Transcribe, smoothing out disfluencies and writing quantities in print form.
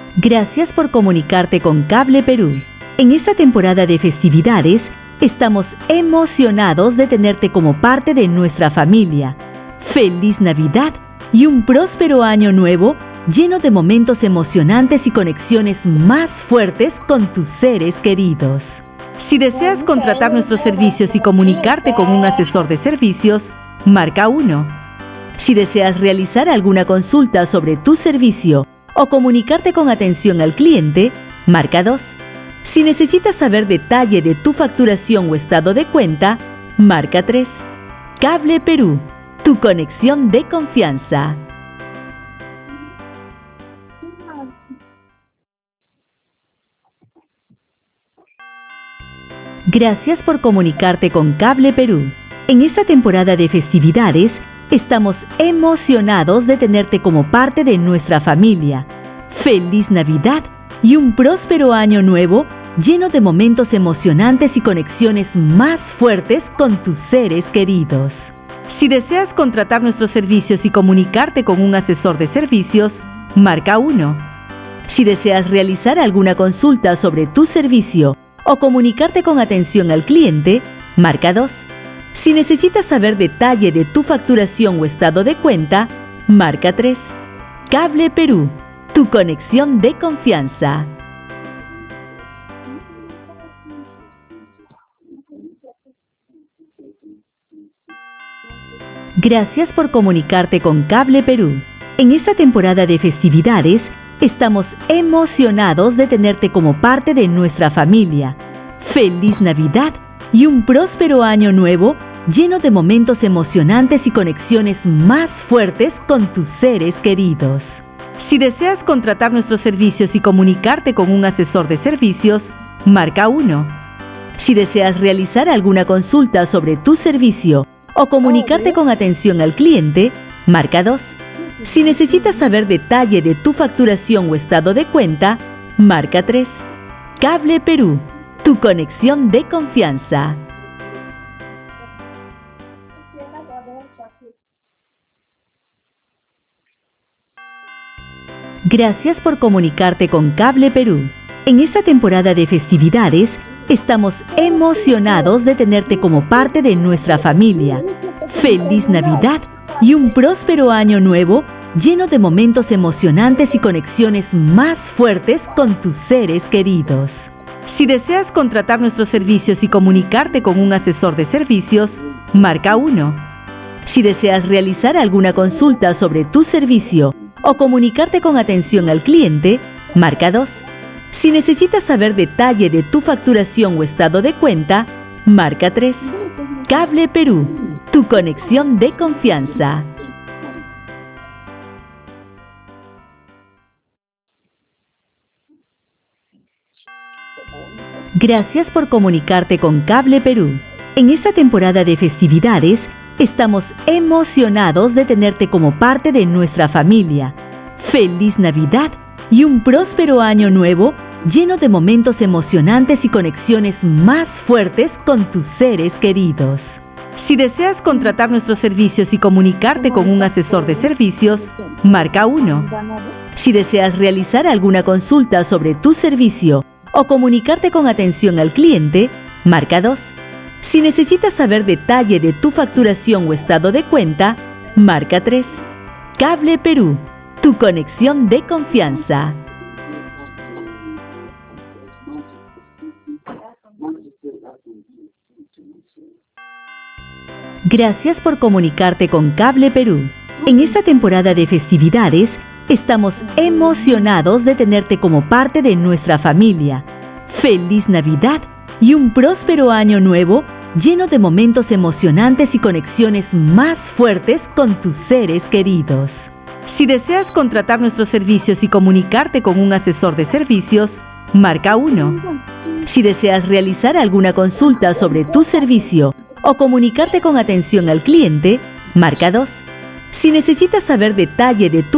Gracias por comunicarte con Cable Perú. En esta temporada de festividades, estamos emocionados de tenerte como parte de nuestra familia. ¡Feliz Navidad y un próspero año nuevo lleno de momentos emocionantes y conexiones más fuertes con tus seres queridos! Si deseas contratar nuestros servicios y comunicarte con un asesor de servicios, marca 1. Si deseas realizar alguna consulta sobre tu servicio o comunicarte con atención al cliente, marca 2. Si necesitas saber detalle de tu facturación o estado de cuenta, marca 3. Cable Perú, tu conexión de confianza. Gracias por comunicarte con Cable Perú. En esta temporada de festividades, estamos emocionados de tenerte como parte de nuestra familia. ¡Feliz Navidad y un próspero año nuevo lleno de momentos emocionantes y conexiones más fuertes con tus seres queridos! Si deseas contratar nuestros servicios y comunicarte con un asesor de servicios, marca 1. Si deseas realizar alguna consulta sobre tu servicio o comunicarte con atención al cliente, marca 2. Si necesitas saber detalle de tu facturación o estado de cuenta, marca 3. Cable Perú, tu conexión de confianza. Gracias por comunicarte con Cable Perú. En esta temporada de festividades, estamos emocionados de tenerte como parte de nuestra familia. ¡Feliz Navidad y un próspero año nuevo lleno de momentos emocionantes y conexiones más fuertes con tus seres queridos! Si deseas contratar nuestros servicios y comunicarte con un asesor de servicios, marca 1. Si deseas realizar alguna consulta sobre tu servicio o comunicarte con atención al cliente, marca 2. Si necesitas saber detalle de tu facturación o estado de cuenta, marca 3. Cable Perú, tu conexión de confianza. Gracias por comunicarte con Cable Perú. En esta temporada de festividades, estamos emocionados de tenerte como parte de nuestra familia. ¡Feliz Navidad y un próspero año nuevo lleno de momentos emocionantes y conexiones más fuertes con tus seres queridos! Si deseas contratar nuestros servicios y comunicarte con un asesor de servicios, marca 1. Si deseas realizar alguna consulta sobre tu servicio o comunicarte con atención al cliente, marca 2. Si necesitas saber detalle de tu facturación o estado de cuenta, marca 3. Cable Perú, tu conexión de confianza. Gracias por comunicarte con Cable Perú. En esta temporada de festividades, estamos emocionados de tenerte como parte de nuestra familia. ¡Feliz Navidad y un próspero año nuevo lleno de momentos emocionantes y conexiones más fuertes con tus seres queridos! Si deseas contratar nuestros servicios y comunicarte con un asesor de servicios, marca 1. Si deseas realizar alguna consulta sobre tu servicio o comunicarte con atención al cliente, marca 2. Si necesitas saber detalle de tu facturación o estado de cuenta, marca 3. Cable Perú, tu conexión de confianza. Gracias por comunicarte con Cable Perú. En esta temporada de festividades, estamos emocionados de tenerte como parte de nuestra familia. ¡Feliz Navidad y un próspero año nuevo lleno de momentos emocionantes y conexiones más fuertes con tus seres queridos! Si deseas contratar nuestros servicios y comunicarte con un asesor de servicios, marca 1. Si deseas realizar alguna consulta sobre tu servicio o comunicarte con atención al cliente, marca 2. Si necesitas saber detalle de tu